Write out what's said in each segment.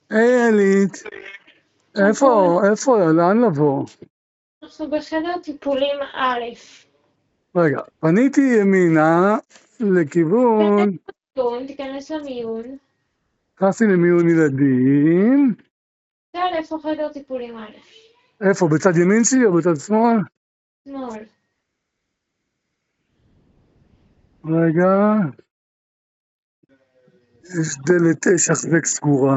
היי אלית, איפה, לאן לבוא? אנחנו בחדר טיפולים א'. רגע, פניתי ימינה לכיוון, תיכנס למיון. נכנסתי למיון ילדים, תראה איפה חדר טיפולים א'. איפה, בצד ימין שלי או בצד שמאל? שמאל. רגע, יש דלת שחזק סגורה.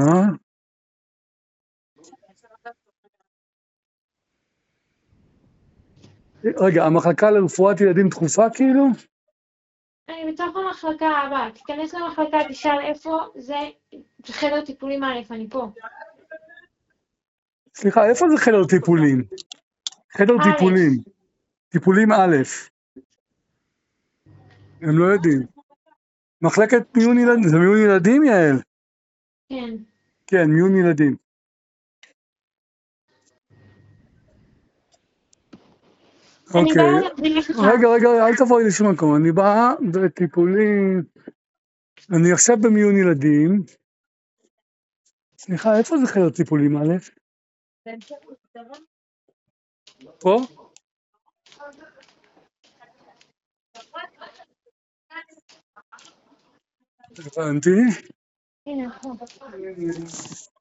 רגע, המחלקה לרפואת ילדים דחופה כאילו? אני בתוך המחלקה הבאה. תיכנס למחלקה, תשאל איפה זה חדר טיפולים א', אני פה. סליחה, איפה זה חדר טיפולים? חדר א'. טיפולים, טיפולים א'. הם לא יודעים. מחלקת מיון ילדים, זה מיון ילדים יעל? כן. כן, מיון ילדים. אני אוקיי, באה להביא לך. רגע, אל תבואי לשום מקום, אני באה בטיפולים, אני עכשיו במיון ילדים. סליחה, איפה זה חדר טיפולים א'? פה? הבנתי. הנה, פה.